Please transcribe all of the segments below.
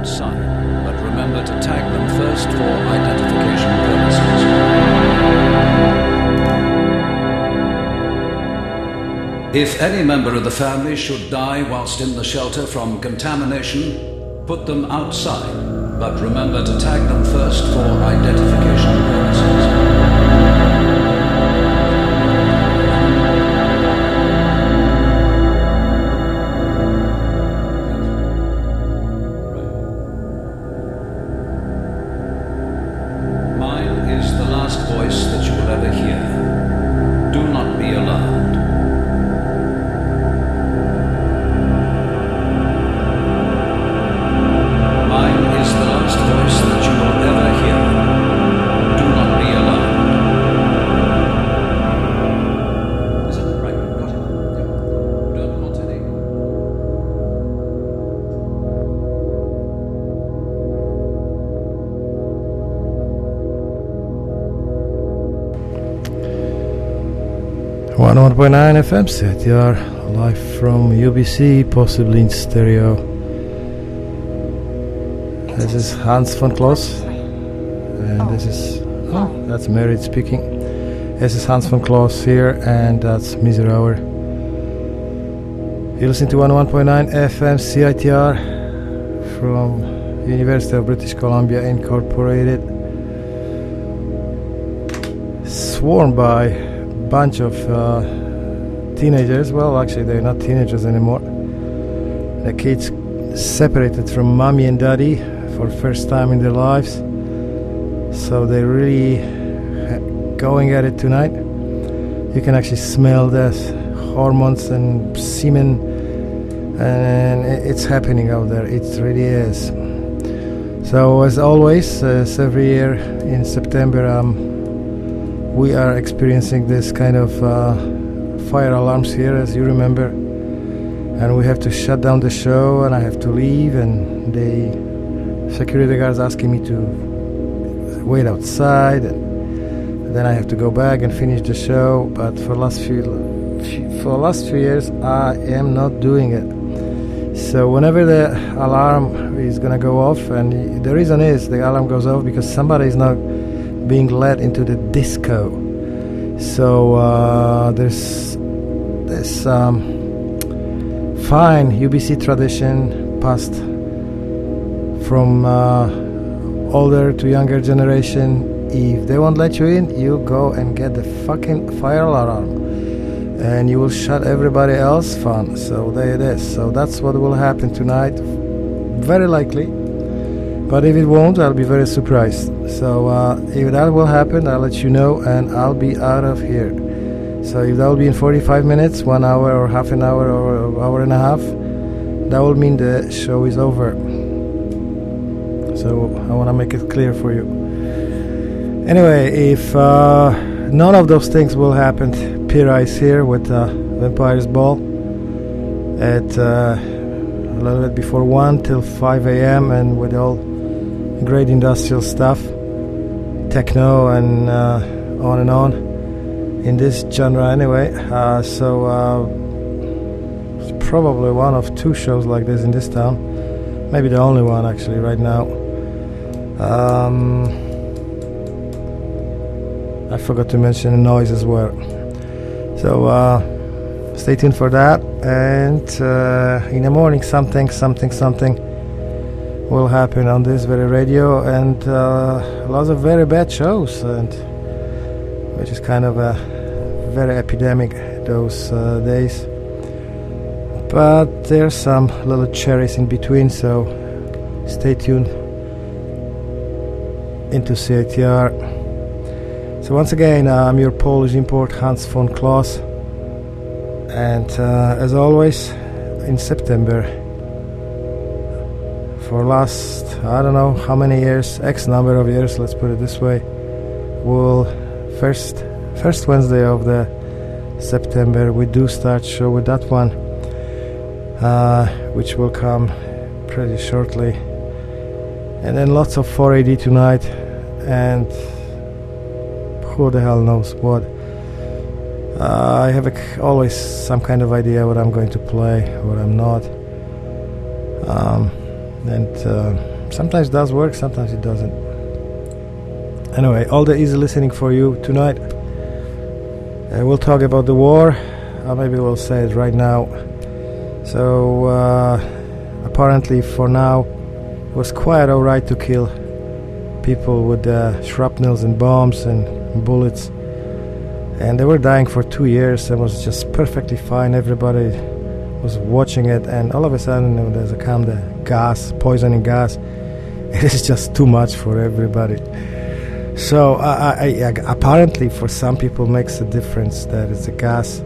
outside, but remember to tag them first for identification purposes. If any member of the family should die whilst in the shelter from contamination, put them outside, but remember to tag them first for identification purposes. On 101.9 FM CITR, live from UBC, possibly in stereo. This is Hans von Kloss, and this is, that's Merit speaking. This is Hans von Kloss here, and that's Miserauer. You listen to 101.9 FM CITR from University of British Columbia Incorporated. Swarmed by bunch of teenagers. Well, actually they're not teenagers anymore. The kids separated from mommy and daddy for the first time in their lives, so they're really going at it tonight. You can actually smell the hormones and semen, and it's happening out there. It really is. So as always, as every year in September, we are experiencing this kind of fire alarms here, as you remember, and we have to shut down the show, and I have to leave, and the security guards asking me to wait outside, and then I have to go back and finish the show. But for the last few years, I am not doing it. So whenever the alarm is gonna go off, and the reason is the alarm goes off because somebody is now being led into the disco. So there's this fine UBC tradition passed from older to younger generation. If they won't let you in, you go and get the fucking fire alarm, and you will shut everybody else fun. So there it is. So that's what will happen tonight, very likely. But if it won't, I'll be very surprised. So if that will happen, I'll let you know, and I'll be out of here. So if that will be in 45 minutes, 1 hour or half an hour or hour and a half, that will mean the show is over. So I want to make it clear for you. Anyway, if none of those things will happen, Pyrrha is here with Vampire's Ball at a little bit before 1 till 5 a.m. and with all great industrial stuff, techno and on in this genre anyway. So it's probably one of two shows like this in this town, maybe the only one actually right now. I forgot to mention the noise as well. So stay tuned for that, and in the morning something will happen on this very radio, and lots of very bad shows, and which is kind of a very epidemic those days. But there's some little cherries in between, so stay tuned into CITR. So once again, I'm your Polish import, Hans von Kloss, and as always, in September, for last, I don't know how many years, X number of years, let's put it this way, we'll first Wednesday of the September, we do start show with that one, which will come pretty shortly, and then lots of 4AD tonight, and who the hell knows what. I have always some kind of idea what I'm going to play, what I'm not, and Sometimes it does work, sometimes it doesn't. Anyway, all the easy listening for you tonight. We'll talk about the war, or maybe we'll say it right now. So, apparently for now, it was quite alright to kill people with shrapnels and bombs and bullets. And they were dying for 2 years. It was just perfectly fine. Everybody was watching it, and all of a sudden there's the gas, poisoning gas. It is just too much for everybody. So apparently for some people makes a difference that it's a gas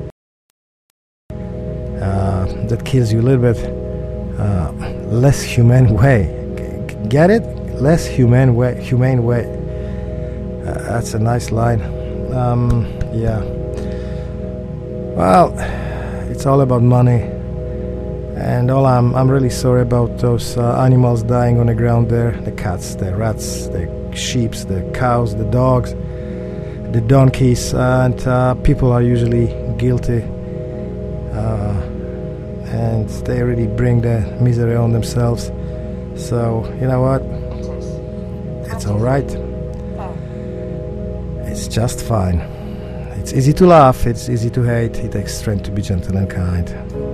that kills you a little bit less humane way. Get it? Less humane way. That's a nice line. Yeah. Well, it's all about money. And I'm really sorry about those animals dying on the ground there. The cats, the rats, the sheep, the cows, the dogs, the donkeys. And people are usually guilty. And they really bring the misery on themselves. So, you know what? It's alright. It's just fine. It's easy to laugh, it's easy to hate. It takes strength to be gentle and kind.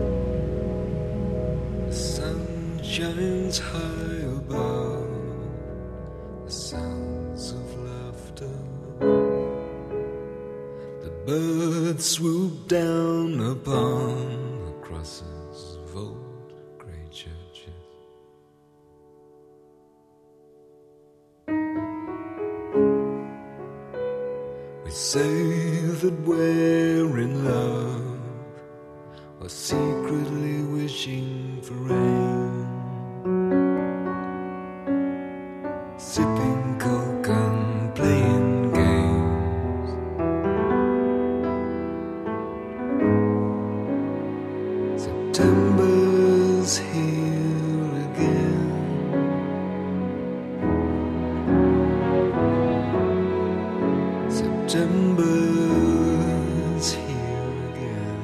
The sun shines high above, the sounds of laughter. The birds swoop down upon the crosses, vault great churches. We say that we're in love, or secretly wishing for rain, sipping coke and playing games. September's here again. September's here again.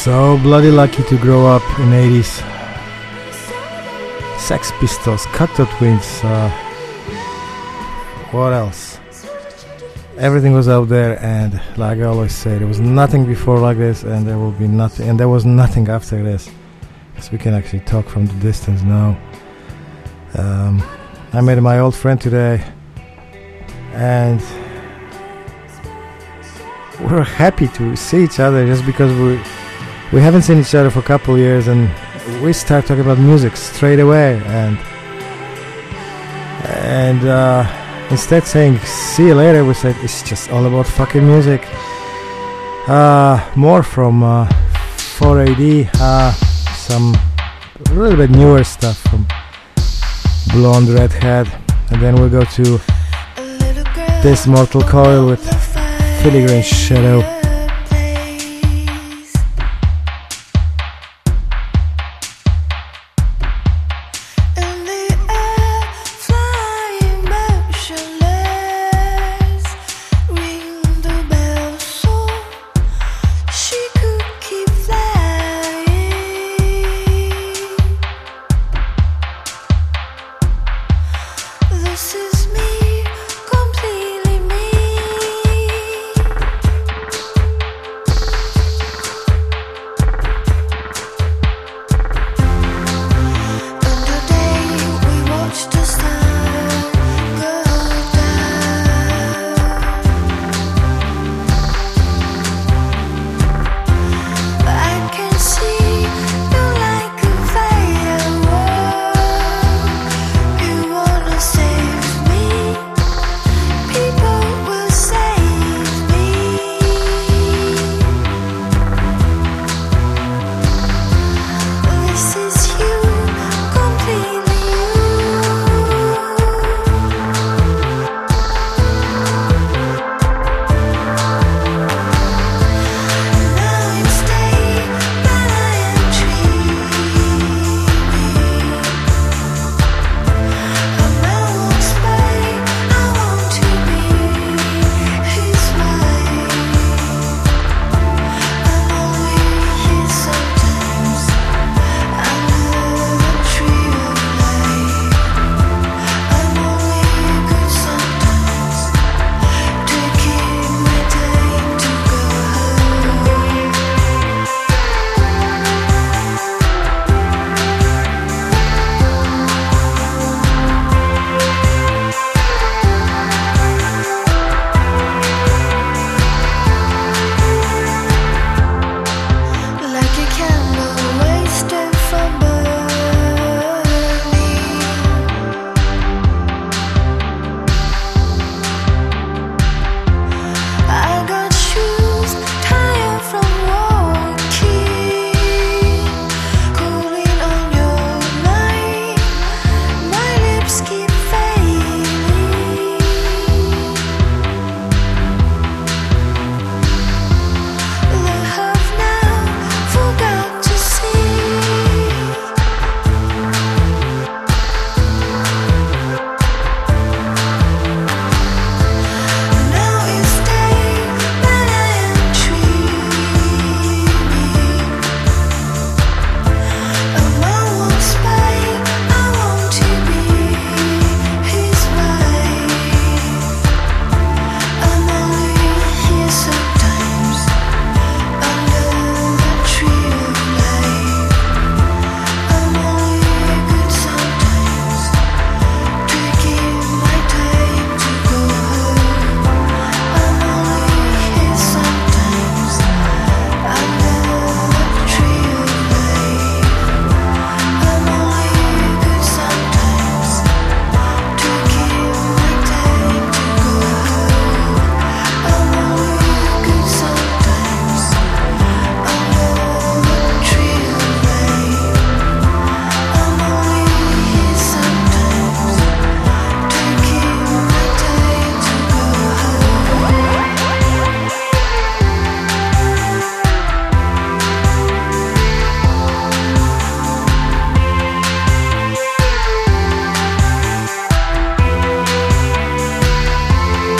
So bloody lucky to grow up in 80s. Sex Pistols, Cocteau Twins, what else? Everything was out there, and like I always say, there was nothing before like this, and there will be nothing, and there was nothing after this. Because we can actually talk from the distance now. I met my old friend today, and we're happy to see each other just because we haven't seen each other for a couple years, and we start talking about music straight away, and instead saying see you later, we said it's just all about fucking music. More from 4AD, some a little bit newer stuff from Blonde Redhead, and then we'll go to this Mortal Coil with Filigrane Shadow.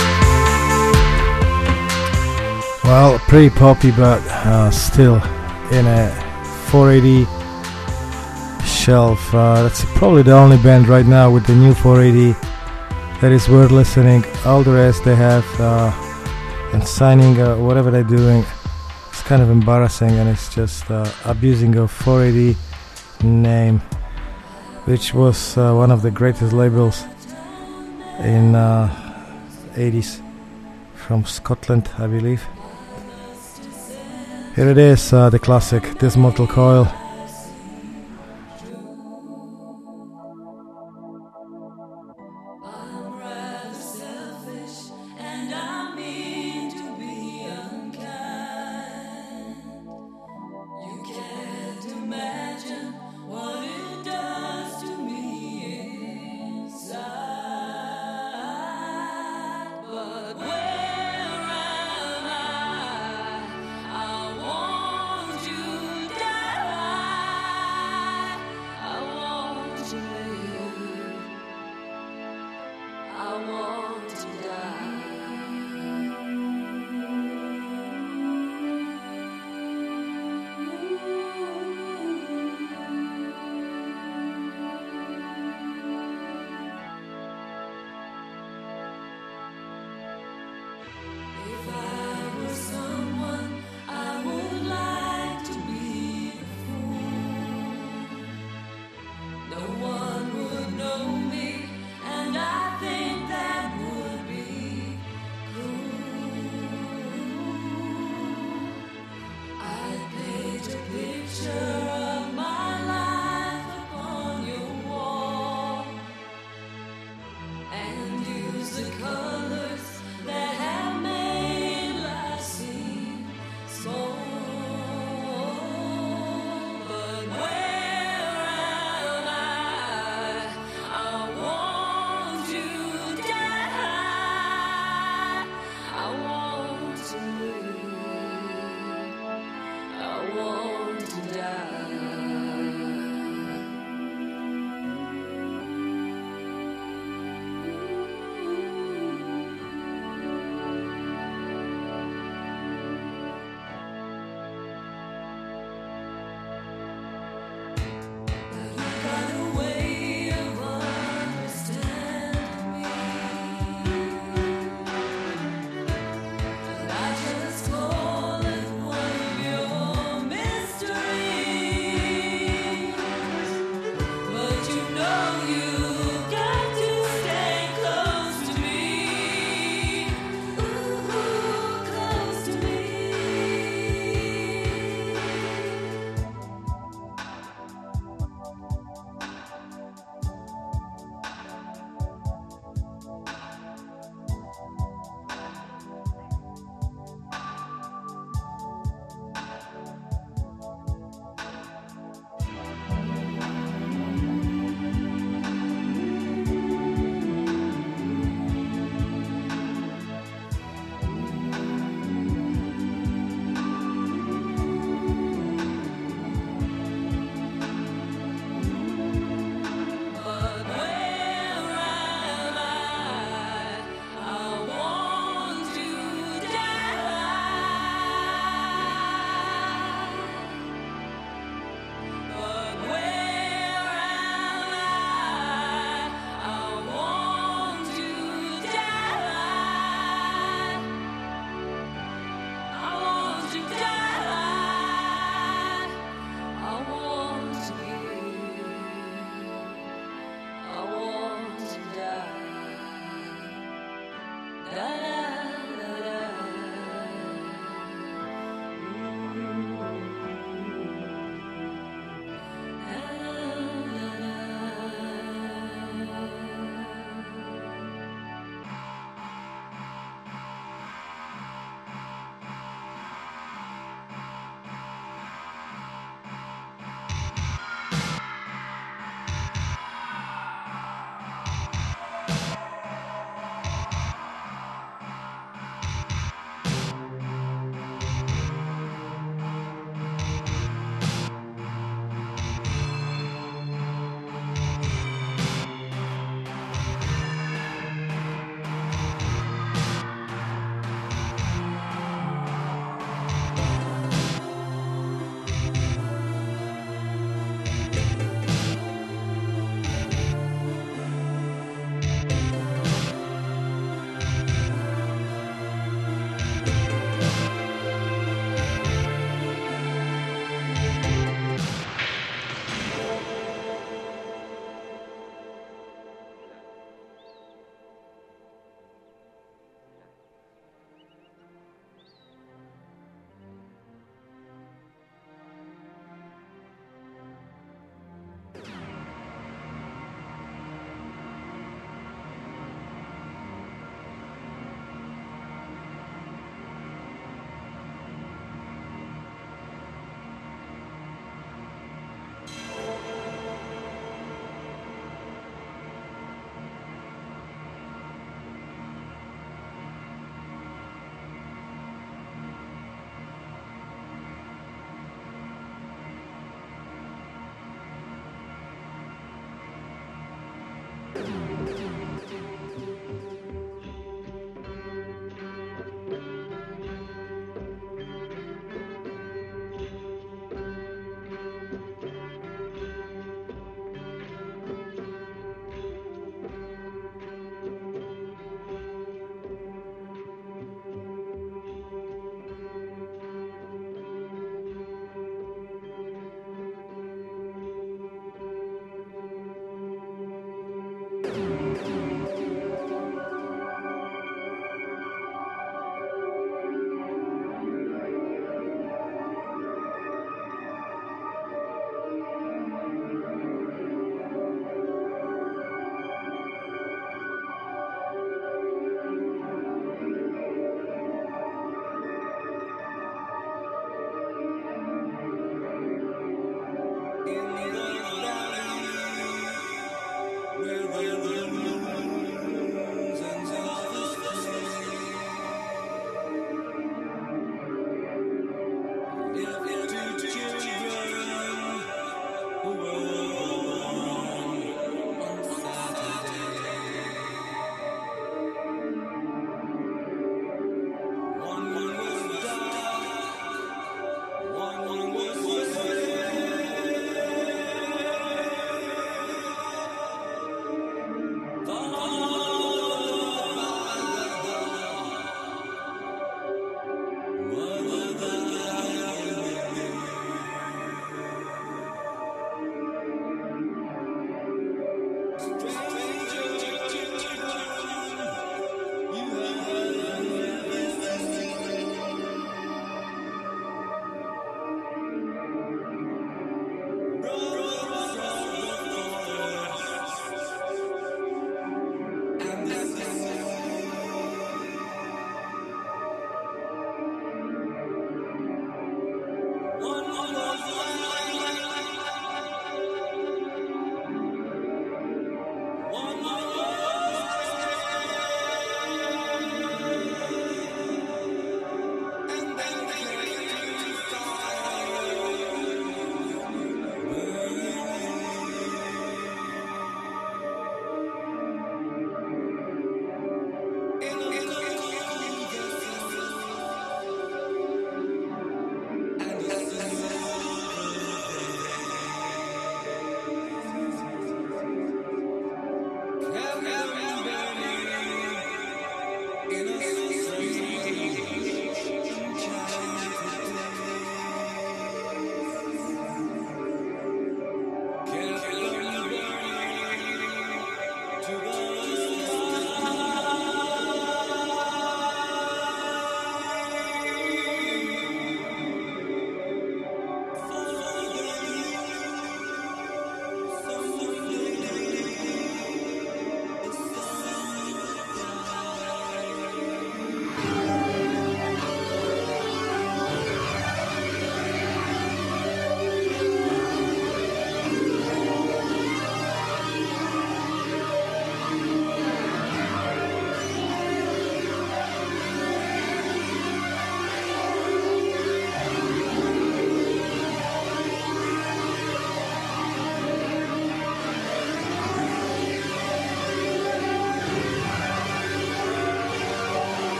Well, pretty poppy, but still in a 480 shelf. That's probably the only band right now with the new 480 that is worth listening. All the rest they have and signing whatever they're doing, it's kind of embarrassing, and it's just abusing of 480 name, which was one of the greatest labels in 80s from Scotland, I believe. Here it is, the classic This Mortal Coil. I want you down.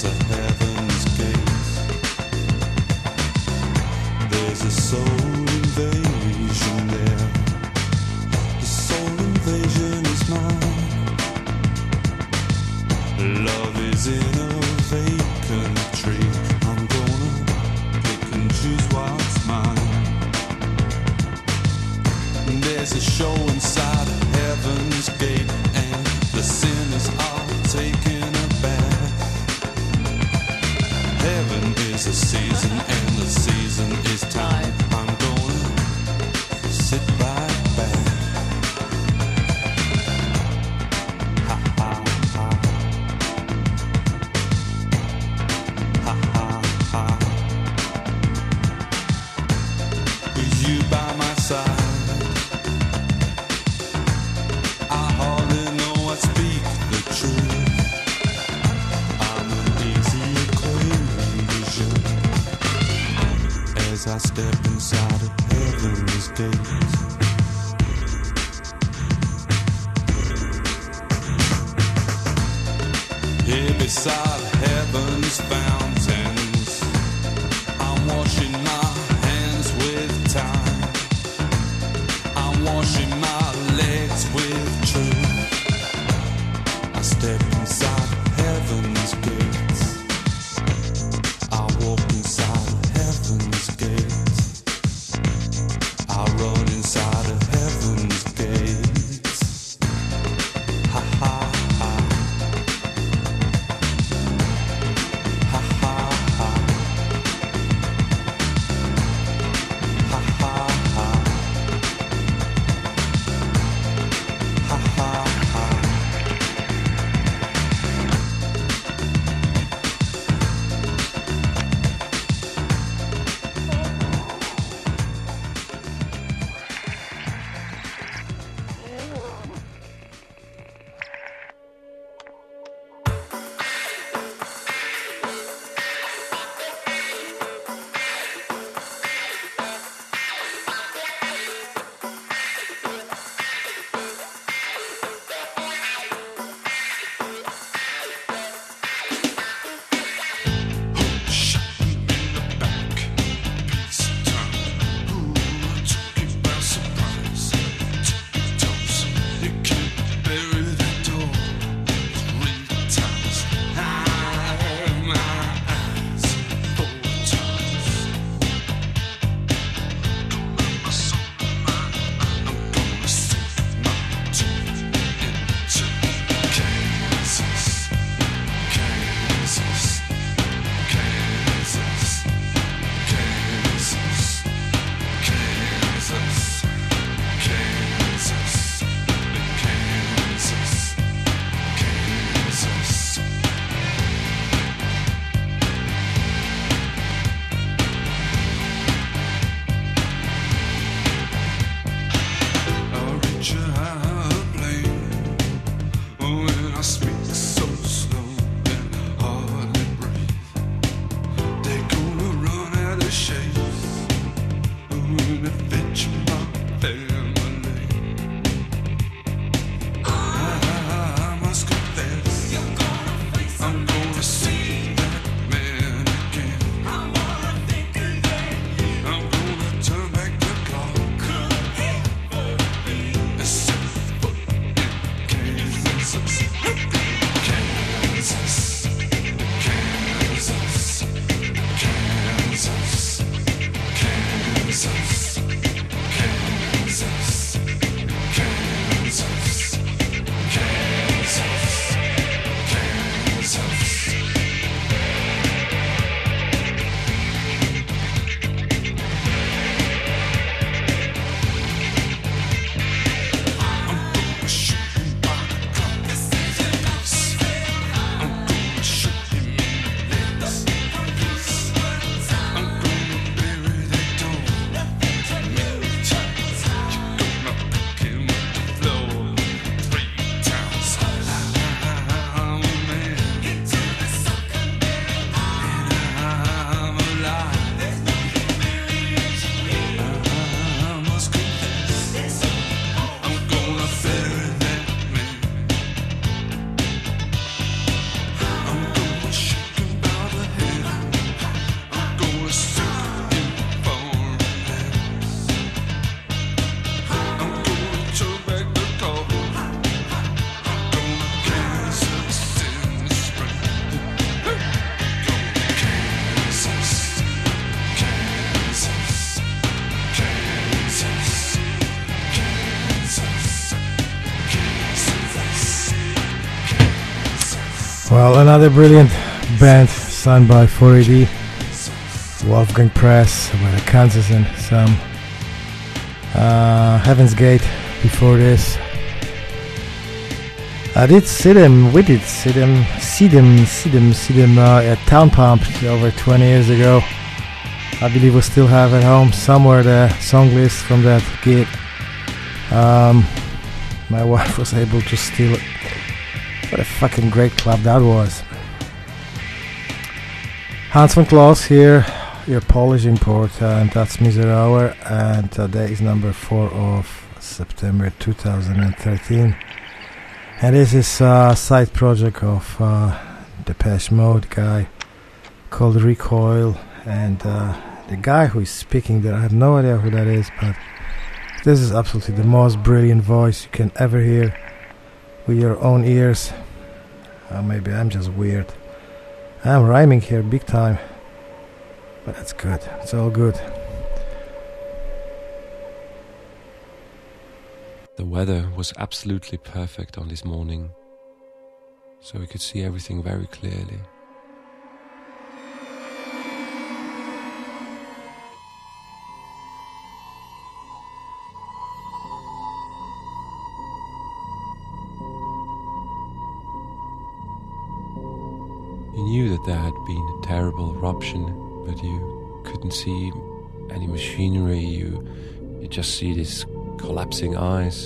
sounds of heaven's gates. There's a soul invasion there. The soul invasion is mine. Love is in a vacant tree. I'm gonna pick and choose what's mine. There's a show inside of heaven's gate, and the sinners are taking a bath. Heaven is a season, and the season is time. I'm gonna sit right back. Ha ha ha. Ha ha ha. With you by my side, I hardly know I speak the truth. I'm an easy equation as I step inside of heaven's gates. Here beside heaven's fountains, I'm washing my hands with time. I'm washing my legs with truth. I step inside heaven's gates. I walk inside heaven's gates. I run inside of heaven's gates. Ha ha ha. Ha Well, another brilliant band signed by 4AD, Wolfgang Press, with Kansas and some Heaven's Gate before this. I did see them at Town Pump over 20 years ago. I believe we still have at home somewhere the song list from that gig. My wife was able to steal it. What a fucking great club that was. Hans van Klaus here, your Polish import, and that's Miserauer, and today is number 4 of September 2013. And this is a side project of Depeche Mode guy called Recoil, and the guy who is speaking there, I have no idea who that is, but this is absolutely the most brilliant voice you can ever hear with your own ears. Maybe I'm just weird. I'm rhyming here big time, but that's good. It's all good. The weather was absolutely perfect on this morning, so we could see everything very clearly. You knew that there had been a terrible eruption, but you couldn't see any machinery. You just see these collapsing ice.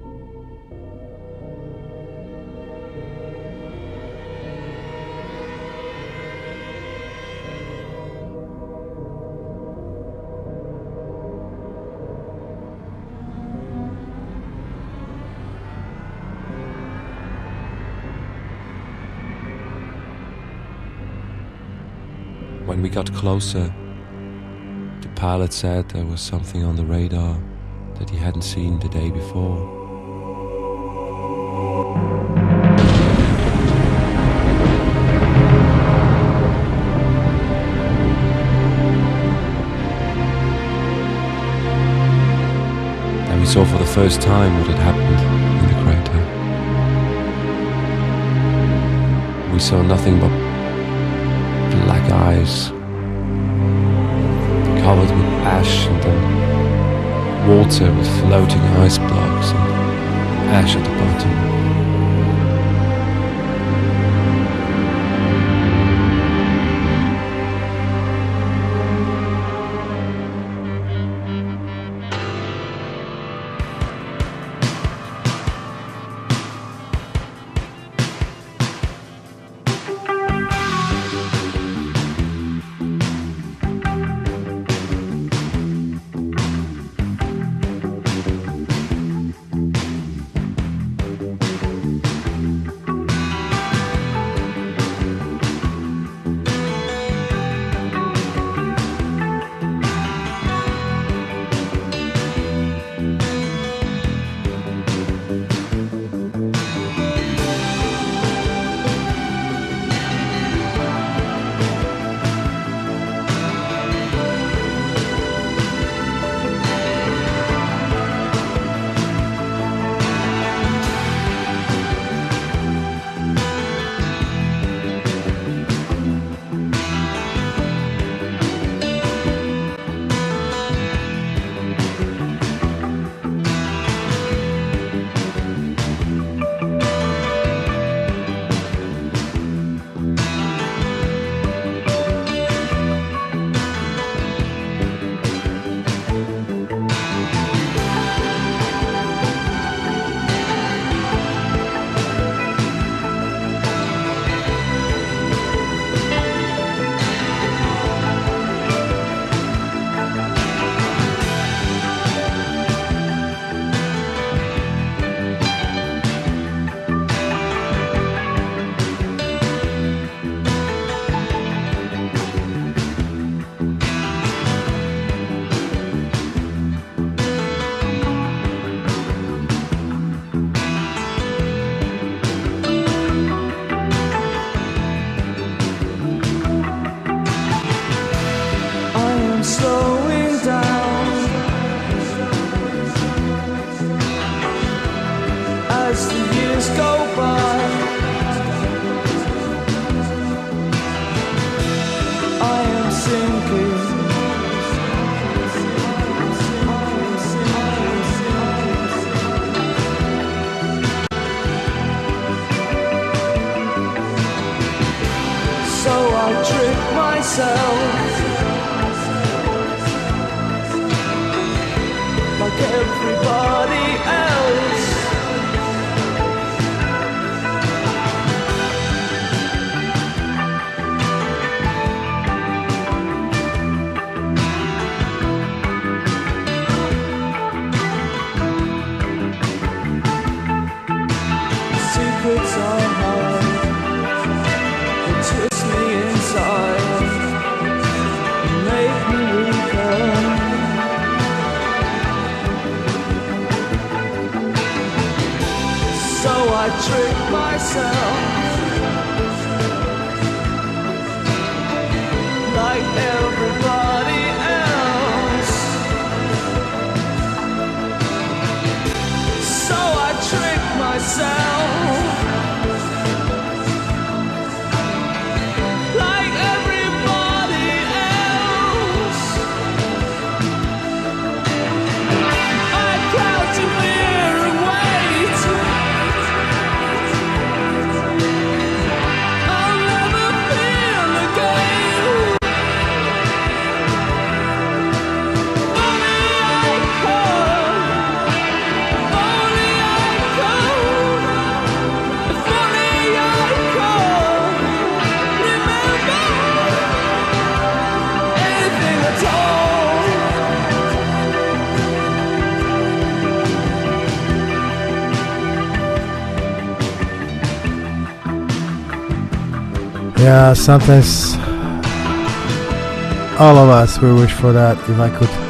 When we got closer, the pilot said there was something on the radar that he hadn't seen the day before. And we saw for the first time what had happened in the crater. We saw nothing but black eyes covered with ash, and then water with floating ice blocks and ash at the bottom. I trick myself like everybody else. Secrets are hard, they twist me inside, make me weaker. So I trick myself like everybody else. So I trick myself like everybody else. I count to fear and wait. I'll never feel again. Only I could. Only I could. If only I could remember anything at all. Yeah, sometimes all of us we wish for that. If I could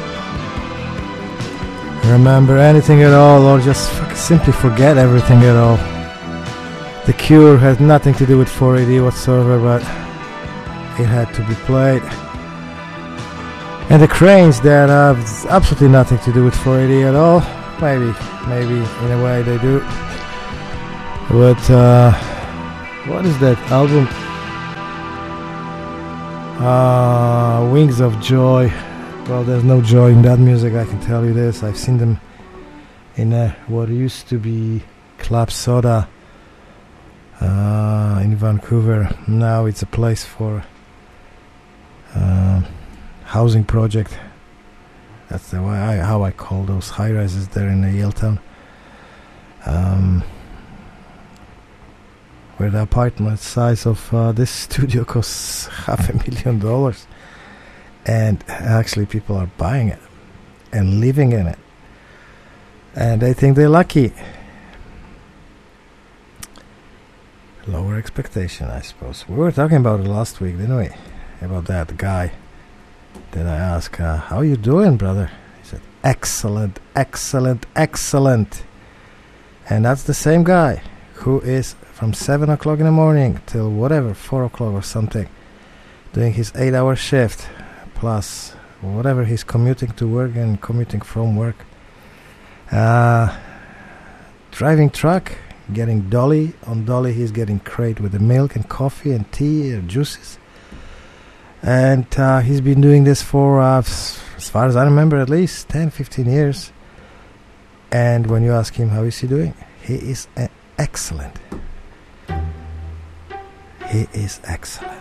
remember anything at all, or just simply forget everything at all. The Cure has nothing to do with 4AD whatsoever, but it had to be played. And the Cranes, that have absolutely nothing to do with 4AD at all. Maybe in a way they do. But what is that album? Wings of Joy. Well, there's no joy in that music, I can tell you this. I've seen them in what used to be Club Soda in Vancouver. Now it's a place for housing project. That's the way how I call those high rises there in Yaletown. Where the apartment size of this studio costs $500,000, and actually people are buying it and living in it, and they think they're lucky. Lower expectation, I suppose. We were talking about it last week, didn't we? About that guy that I asked, how you doing, brother? He said, excellent, excellent, excellent. And that's the same guy who is from 7 o'clock in the morning till whatever, 4 o'clock or something, doing his 8-hour shift, plus whatever he's commuting to work and commuting from work. Driving truck, getting dolly. On dolly he's getting crate with the milk and coffee and tea and juices. And he's been doing this for, as far as I remember, at least 10-15 years. And when you ask him how is he doing, he is excellent. He is excellent.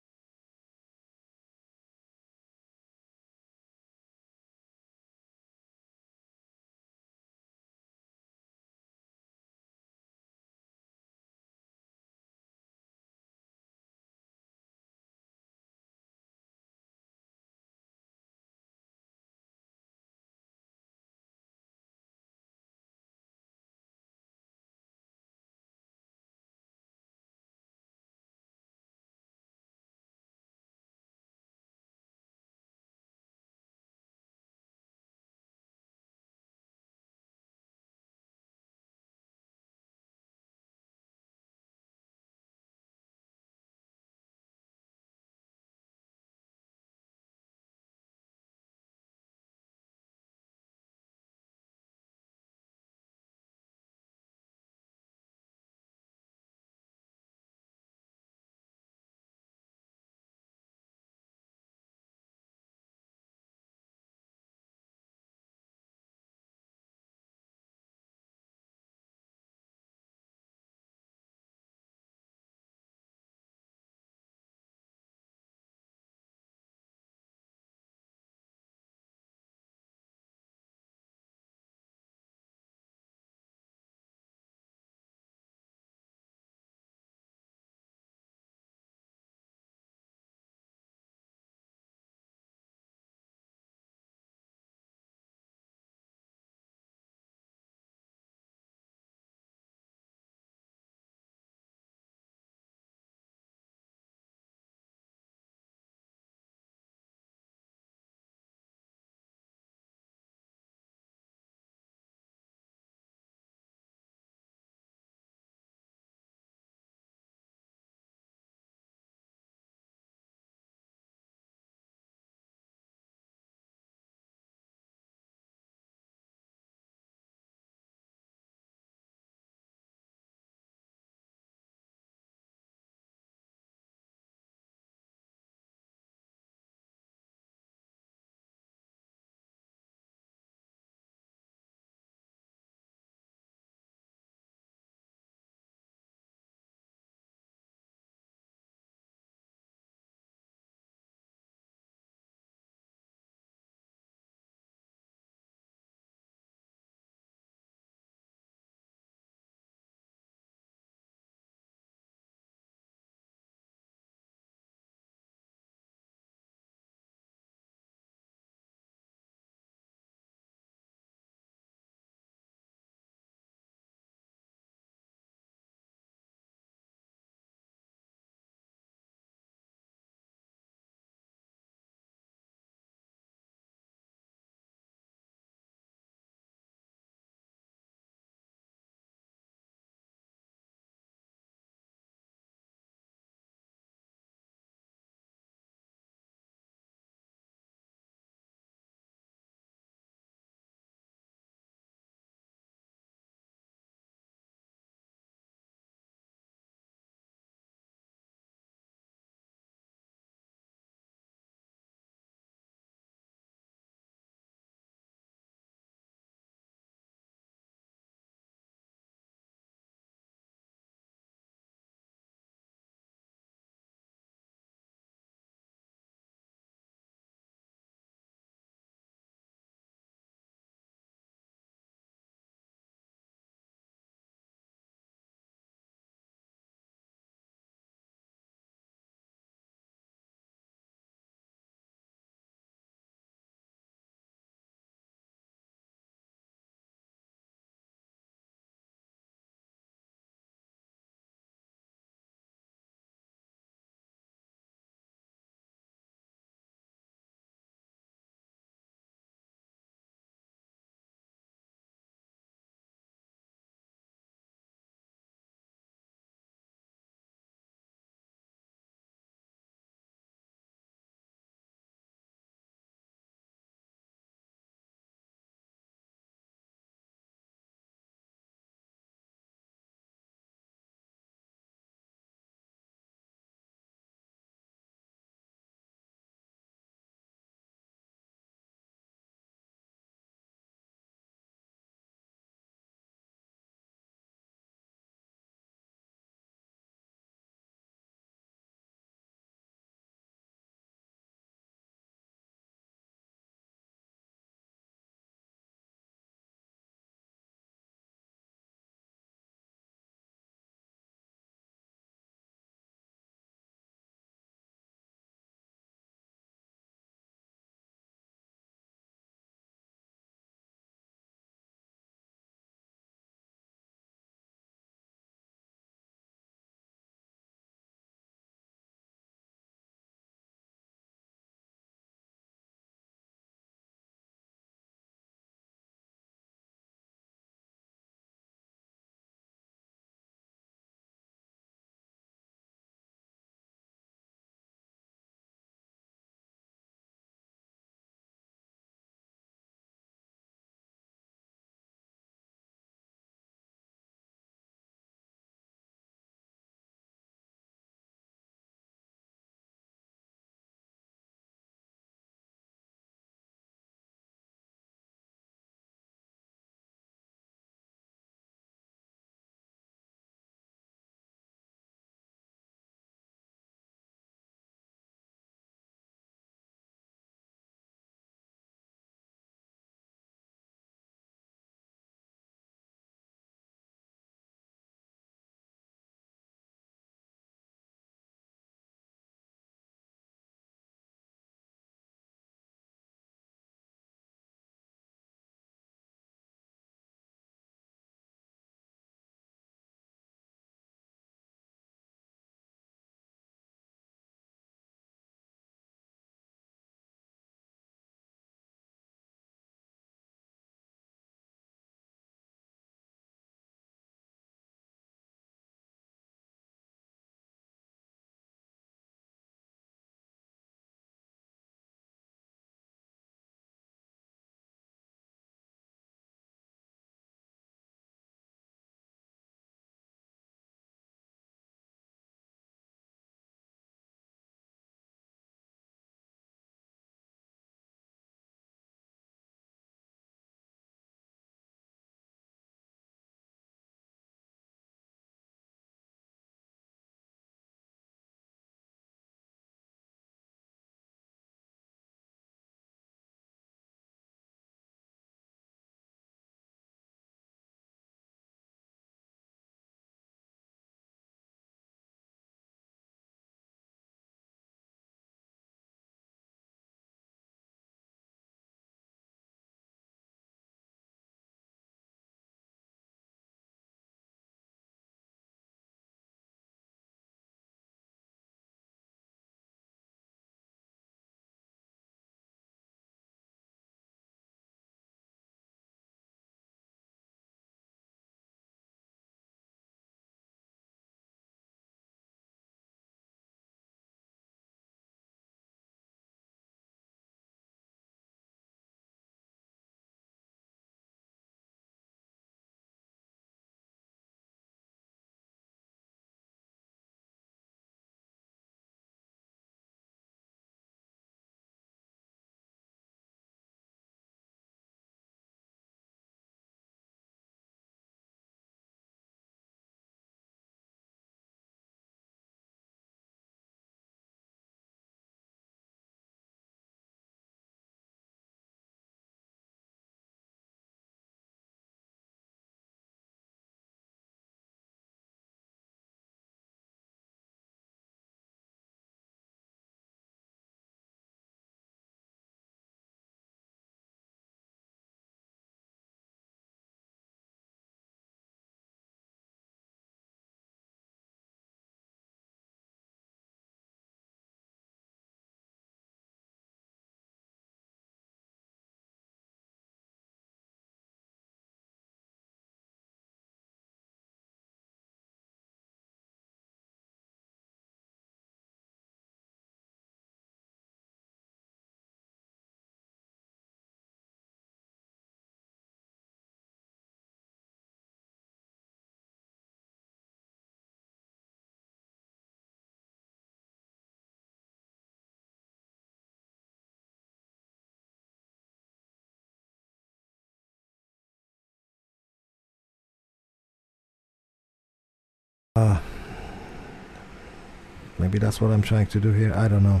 Maybe that's what I'm trying to do here. I don't know.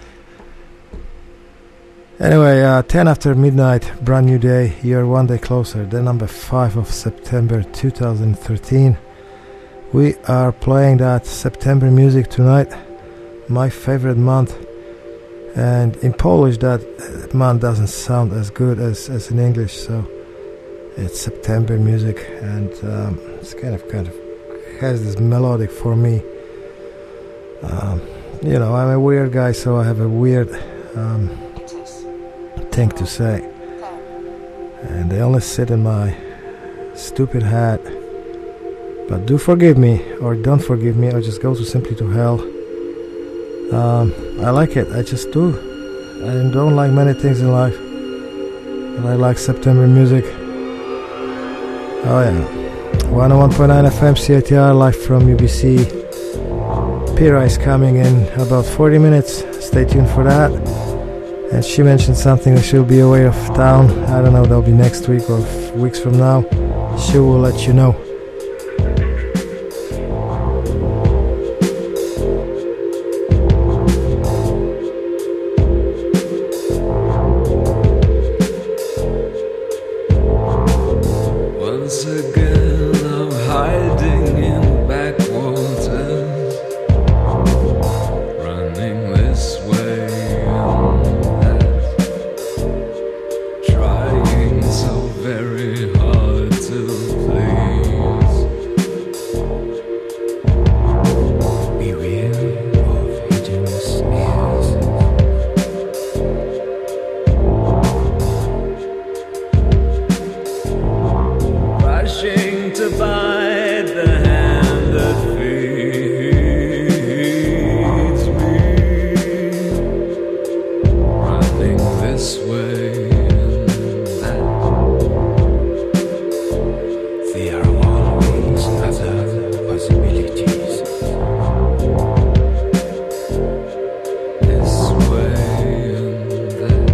Anyway, 10 after midnight, brand new day. You're one day closer. The number 5 of September 2013. We are playing that September music tonight. My favorite month. And in Polish, that month doesn't sound as good as in English. So it's September music, and it's kind of has this melodic for me. You know, I'm a weird guy, so I have a weird thing to say, and they only sit in my stupid head. But do forgive me, or don't forgive me, or just go to simply to hell. I like it, I just do. I don't like many things in life, but I like September music. Oh yeah, 101.9 FM CITR, live from UBC. Pira is coming in about 40 minutes, stay tuned for that. And she mentioned something that she'll be away of town. I don't know, that'll be next week or weeks from now. She will let you know. Once again I'm hiding in backwaters, running this way and that, trying so very hard to please. Beware of hidden snares. Rushing to bite the hand that feeds me, running this way and that. There are always other possibilities. This way and that.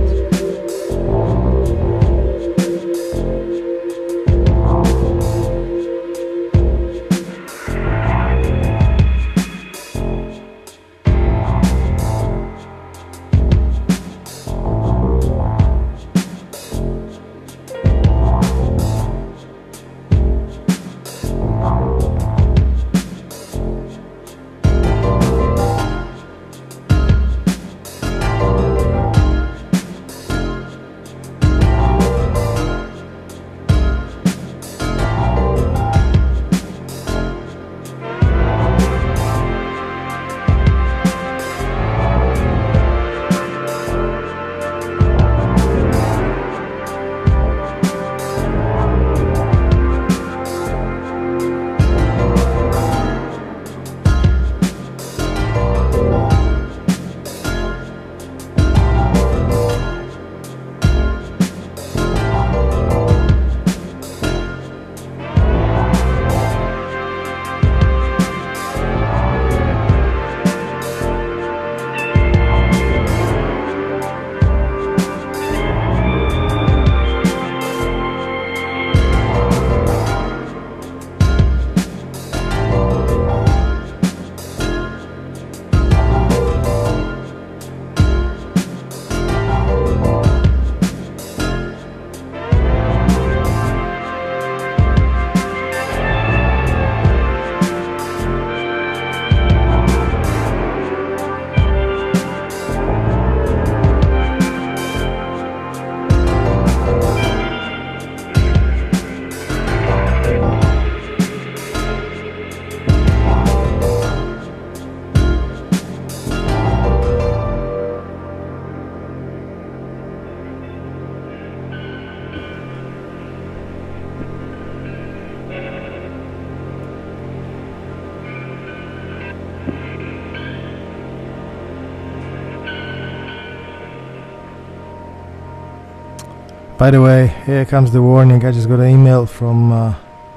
By the way, here comes the warning. I just got an email from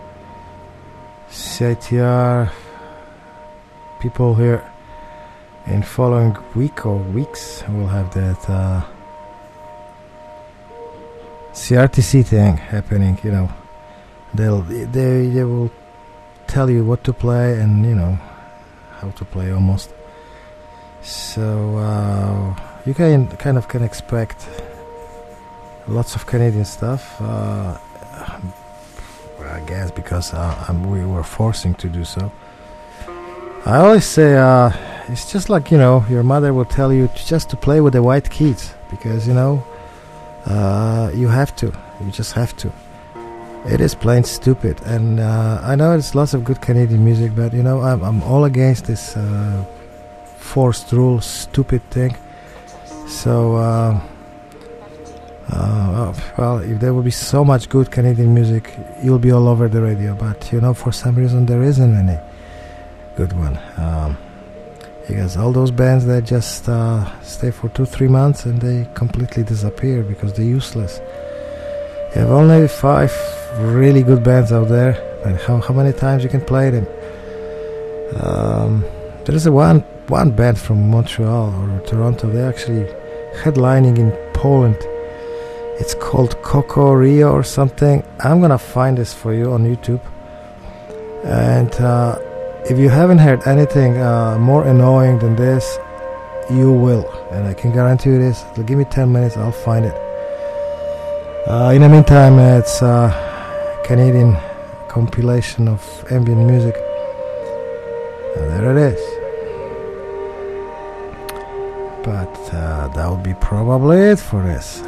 CITR people here. In following week or weeks, we'll have that CRTC thing happening. You know, they will tell you what to play and how to play almost. So you can expect lots of Canadian stuff. I guess because we were forcing to do so. I always say it's just like your mother will tell you just to play with the white keys because you have to. You just have to. It is plain stupid, and I know there's lots of good Canadian music, but I'm all against this forced rule, stupid thing. So, well, if there will be so much good Canadian music, you'll be all over the radio. But for some reason, there isn't any good one. Because all those bands that just stay for 2-3 months and they completely disappear because they're useless. You have only 5 really good bands out there, and how many times you can play them? There is one band from Montreal or Toronto. They're actually headlining in Poland. It's called Coco Rio or something. I'm gonna find this for you on YouTube. And if you haven't heard anything more annoying than this, you will. And I can guarantee you this. Give me 10 minutes, I'll find it. In the meantime, it's Canadian compilation of ambient music. And there it is. But that will be probably it for this.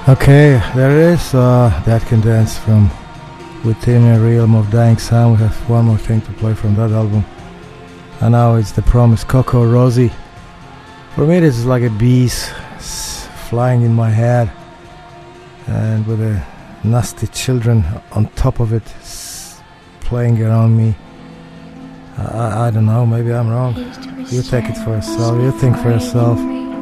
Okay, there is That Can Dance from Within a Realm of Dying Sound. We have one more thing to play from that album. And now it's The Promise, Coco Rosie. For me this is like a bees flying in my head, and with the nasty children on top of it playing around me. I don't know, maybe I'm wrong. You take it for yourself, you think for yourself.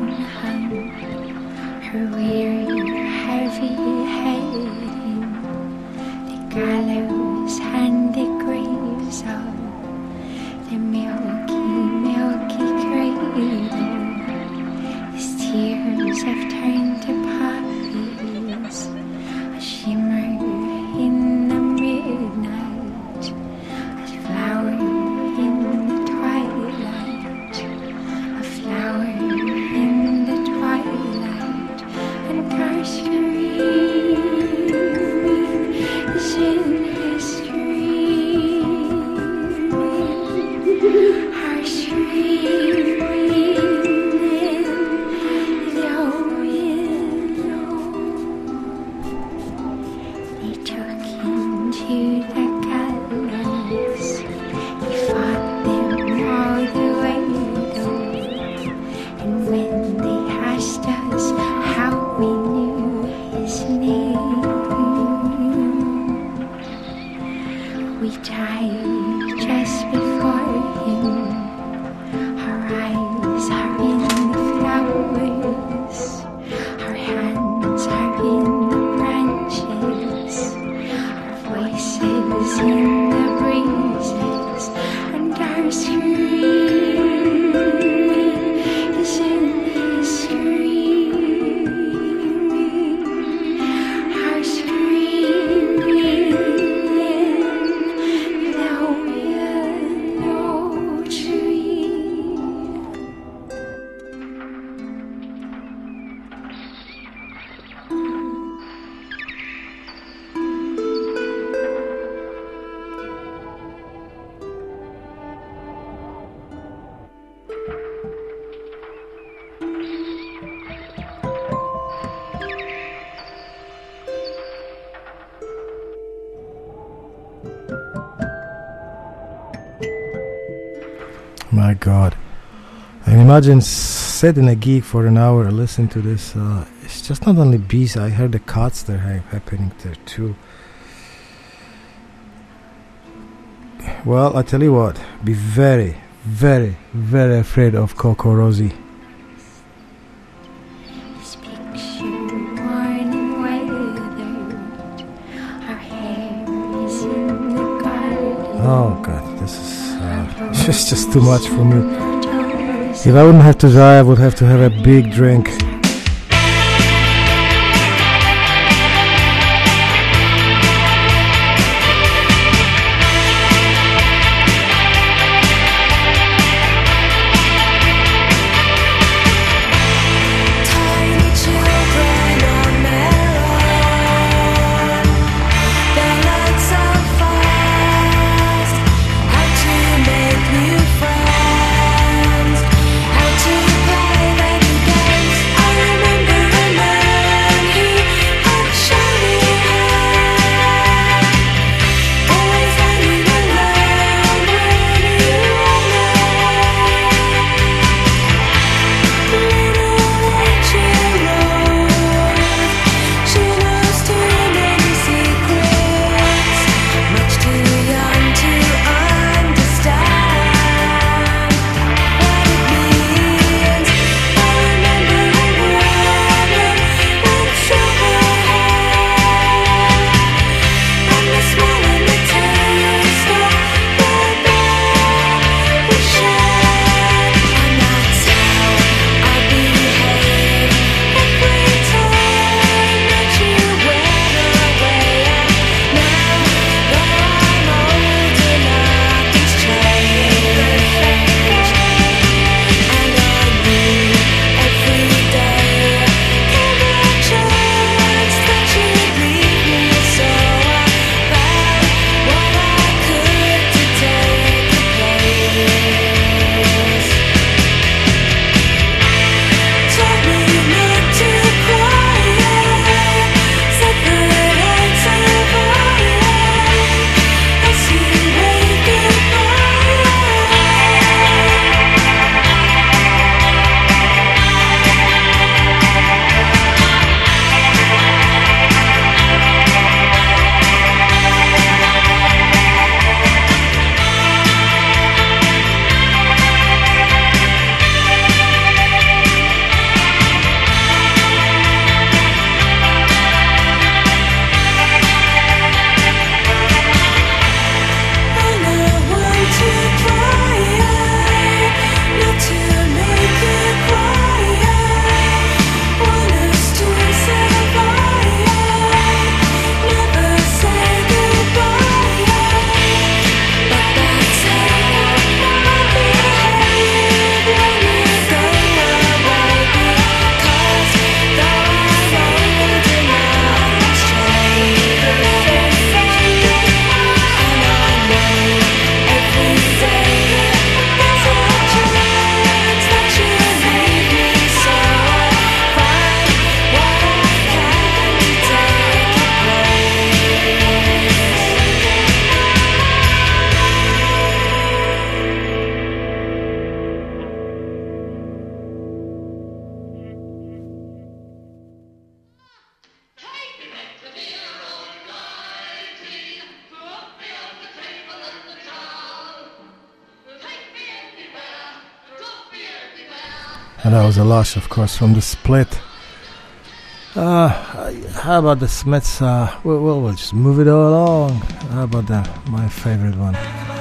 Gallows and the graves of the milky, milky cradle. His tears have turned to poppies, a shimmer in the midnight, a flower in the twilight, a flower in the twilight, and Carcery is in history. Our screaming in the window. They took him to the gallows. He fought them all the way though. And when they asked us how we knew his name, we died just before him. Our eyes are in the flowers, our hands are in the branches, our voices in the breezes, and our screaming is in history. Our screaming in the willow tree. My God. And imagine sitting a gig for an hour and listening to this. It's just not only bees, I heard the cuts that are happening there too. Well, I tell you what, be very, very, very afraid of Coco Rosie. His picture worn and weathered, our hair is in the garden. Oh God, this is it's just too much for me. If I wouldn't have to die, I would have to have a big drink. Tiny children on their own, they learn so fast how to make new friends, how to play many games. And that was a Lush, of course, from the Split. How about the Smiths? We'll just move it all along. How about that? My favorite one.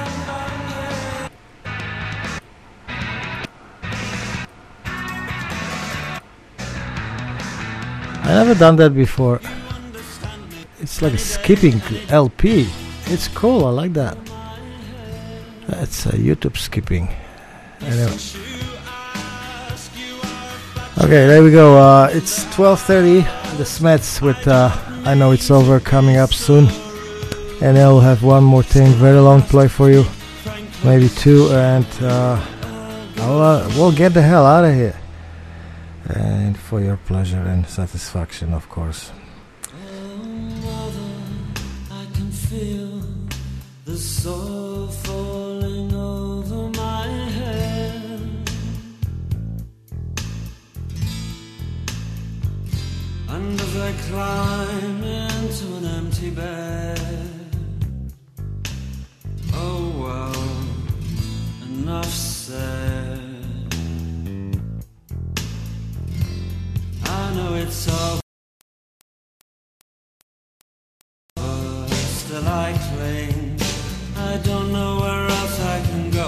I never done that before. It's like a skipping LP. It's cool, I like that. That's YouTube skipping. Anyway. Okay, there we go. It's 12:30. The Smiths with I Know It's Over coming up soon. And I'll have one more thing, very long play for you. Maybe two, and we'll get the hell out of here. And for your pleasure and satisfaction, of course. I can feel the soul falling over my head, and as I climb into an empty bed, oh well, enough said. I know it's over, still I cling. I don't know where else I can go.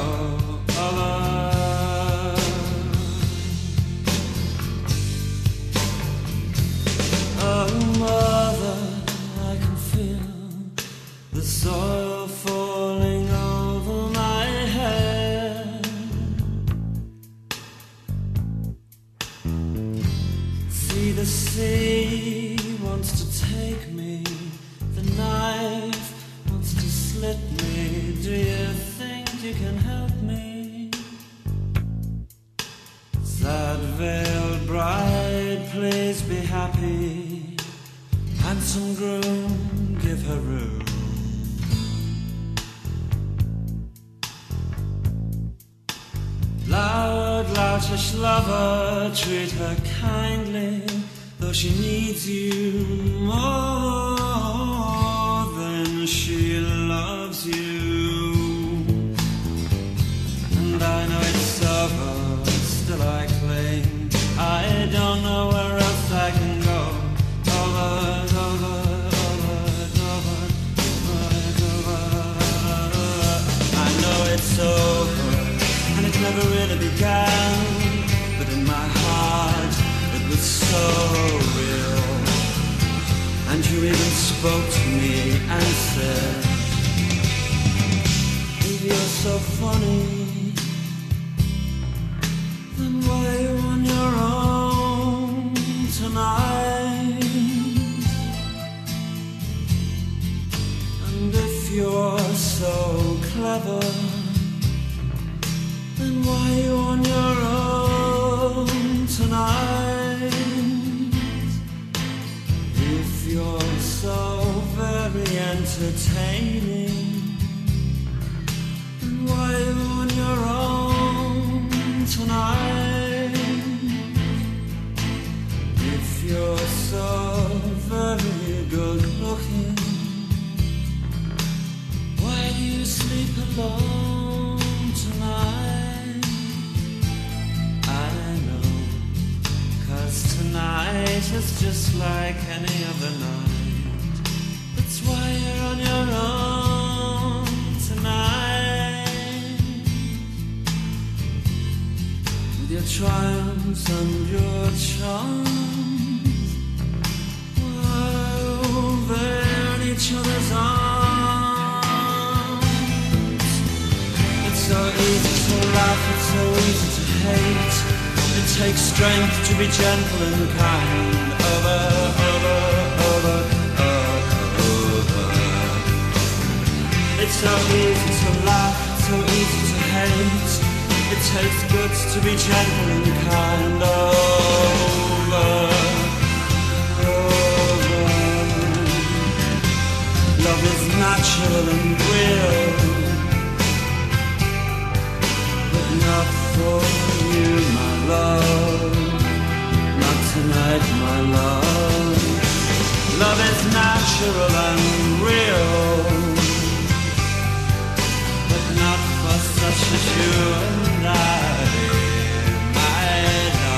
Oh, mother, I can feel the soil falling over my head. See, the sea wants to take me, the knife wants to slit me. Do you think you can help me? Sad veiled bride, please be happy. Handsome groom, give her room. Loud, loutish lover, treat her kindly, though she needs you more than she loves you. And I know it's over, still I cling. I don't know where else I can go. I know it's over, and it never really began, but in my heart it was so real. And you even spoke to me and said, if you're so funny, then why are you on your own tonight? And if you're so clever, then why are you on your own tonight? If you're so very entertaining, then why are you on your own tonight? If you're so very good looking, why do you sleep alone tonight? I know, 'cause tonight is just like any other night. That's why you're on your own tonight, with your triumphs and your charms, while they're in each other's arms. It's so easy to laugh, it's so easy to hate. It takes strength to be gentle and kind. Over. It's so easy to laugh, it's so easy to hate. It takes guts to be gentle and kind. Over. Love is natural and real, but not for you, my love. Not tonight, my love. Love is natural and real, but not for such as you and I, my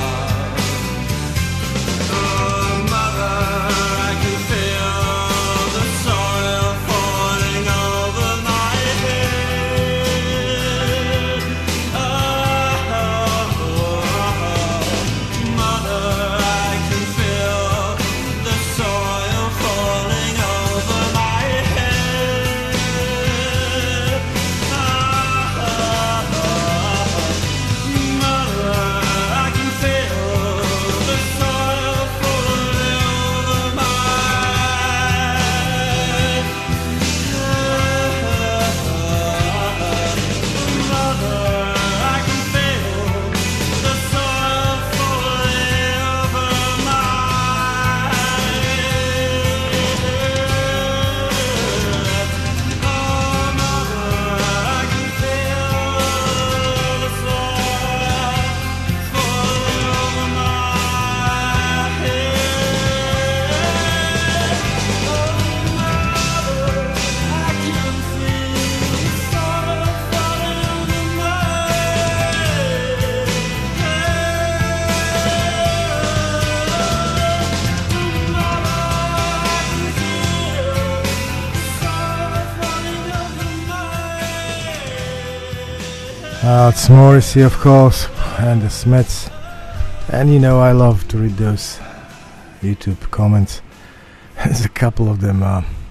It's Morrissey, of course, and the Smiths. And you know, I love to read those YouTube comments. There's a couple of them.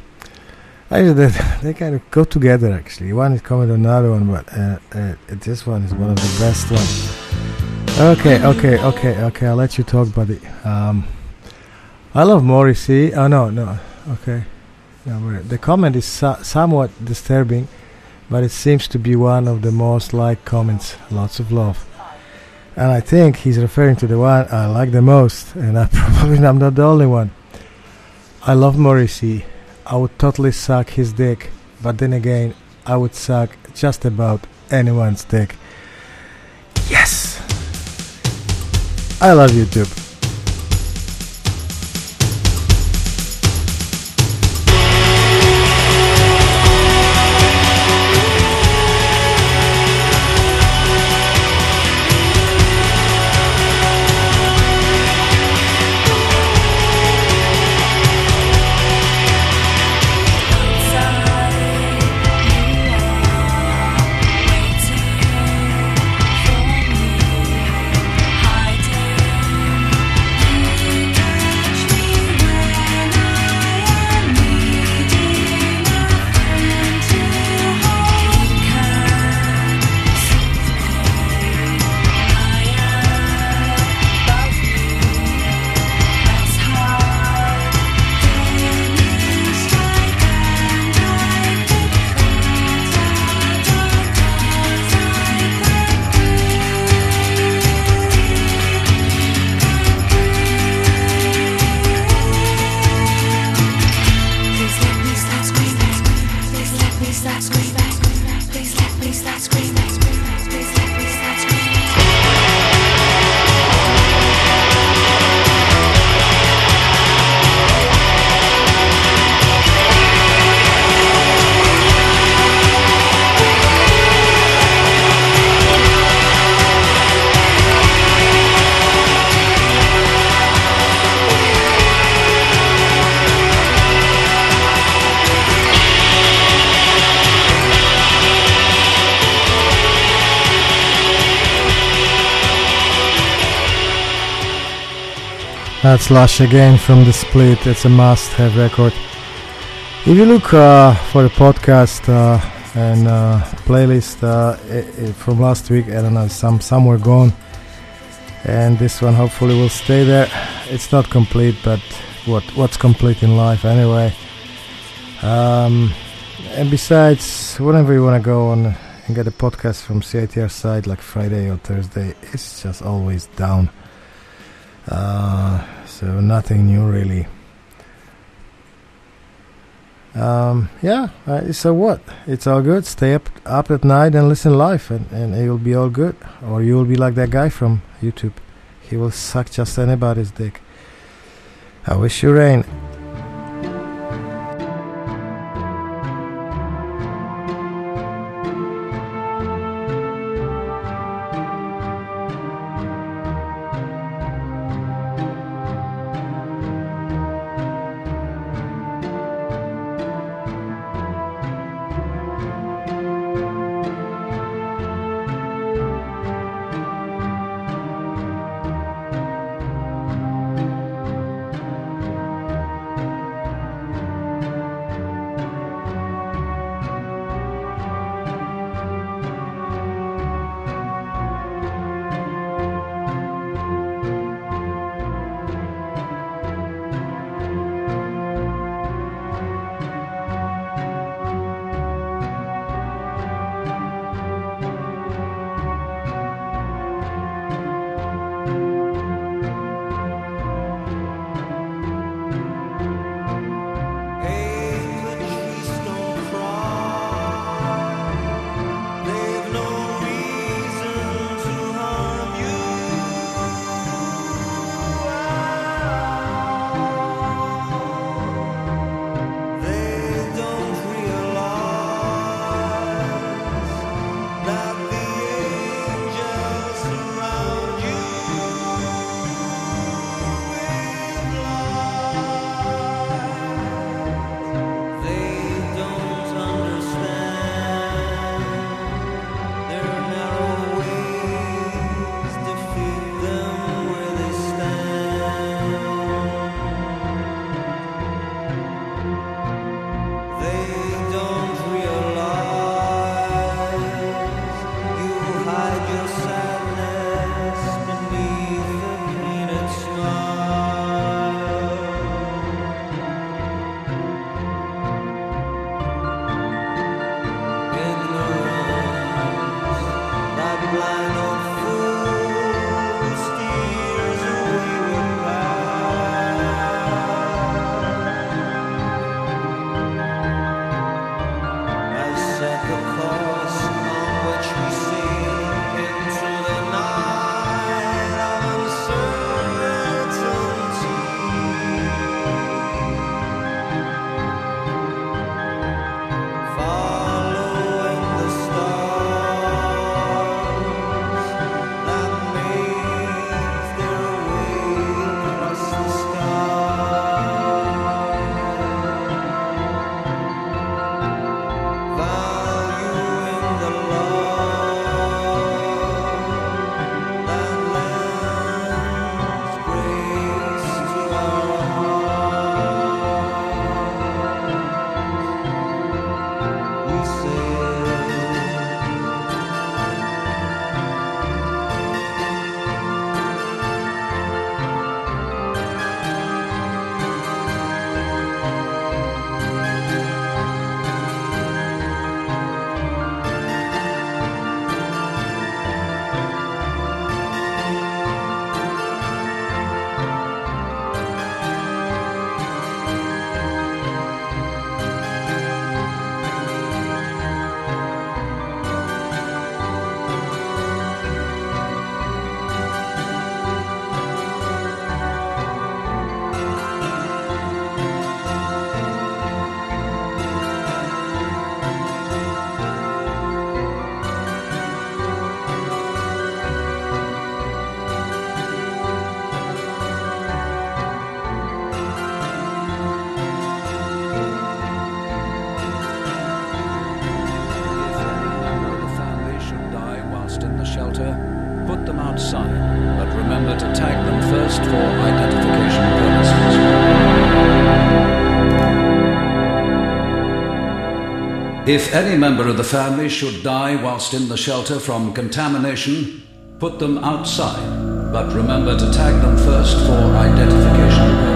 They kind of go together, actually. One is comment on another one, but this one is one of the best ones. Okay, I'll let you talk, buddy. I love Morrissey. Oh, no. Okay. No, the comment is somewhat disturbing, but it seems to be one of the most liked comments. Lots of love. And I think he's referring to the one I like the most, and I'm not the only one. I love Morrissey. I would totally suck his dick, but then again, I would suck just about anyone's dick. Yes! I love YouTube. That's Lush again from The Split. It's a must-have record. If you look for the podcast and playlist from last week, I don't know, some were gone, and this one hopefully will stay there. It's not complete, but what's complete in life anyway? And besides, whenever you want to go on and get a podcast from CITR side, like Friday or Thursday, it's just always down. So nothing new really. So what? It's all good. Stay up at night and listen live, and you'll be all good. Or you'll be like that guy from YouTube. He will suck just anybody's dick. I wish you rain. for identification purposes. If any member of the family should die whilst in the shelter from contamination, put them outside, but remember to tag them first for identification purposes.